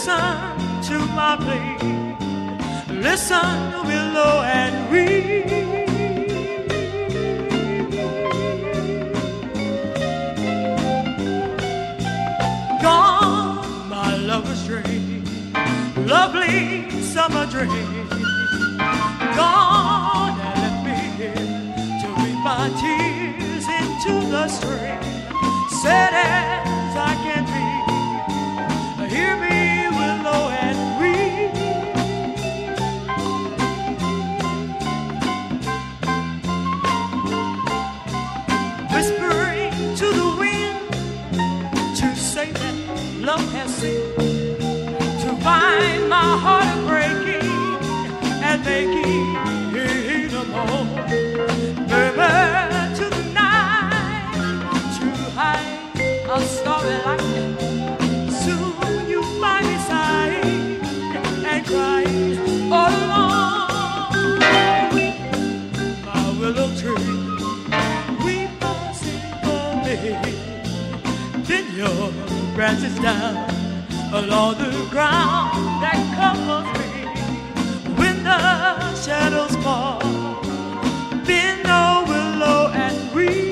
Listen to my plea. Listen, willow and reed. Gone, my lover's dream, lovely summer dream. Gone and left me here to reap my tears into the stream. Sad as I can be, hear me, willow and reed. Whispering to the wind to say that love has sinned, to find my heart breaking and making no more. Murmur to the night to hide a story like that. Soon you find me sighing and crying all alone. My willow tree, weep for me. Then your branches down along the ground that covers me. When the shadows fall, bend the willow and reed.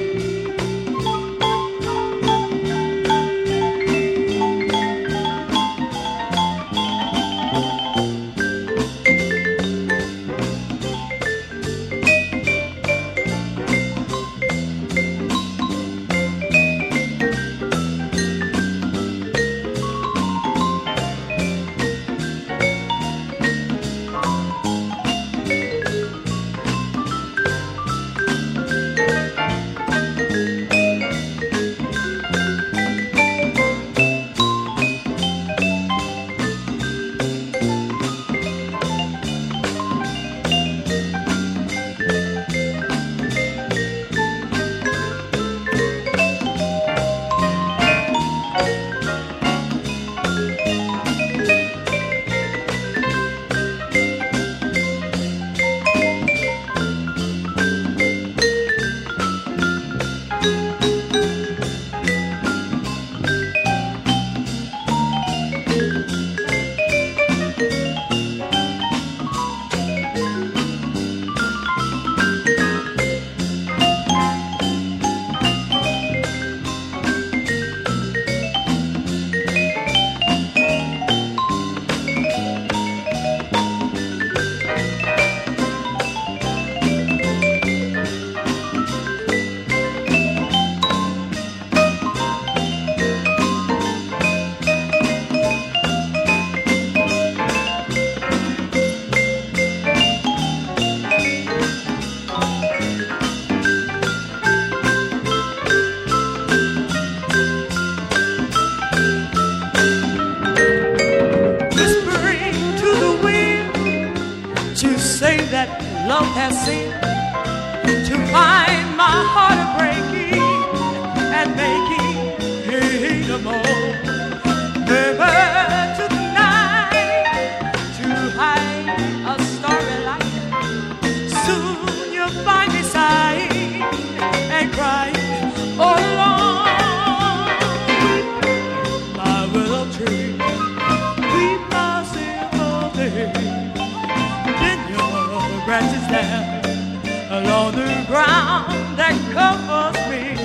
Say that love has sinned, to find my heart breaking and making no more. Murmur to the night to hide a story like that. Soon you'll find me sighing and crying all alone. My willow tree, weep my sympathy. Branches down along the ground that covers me.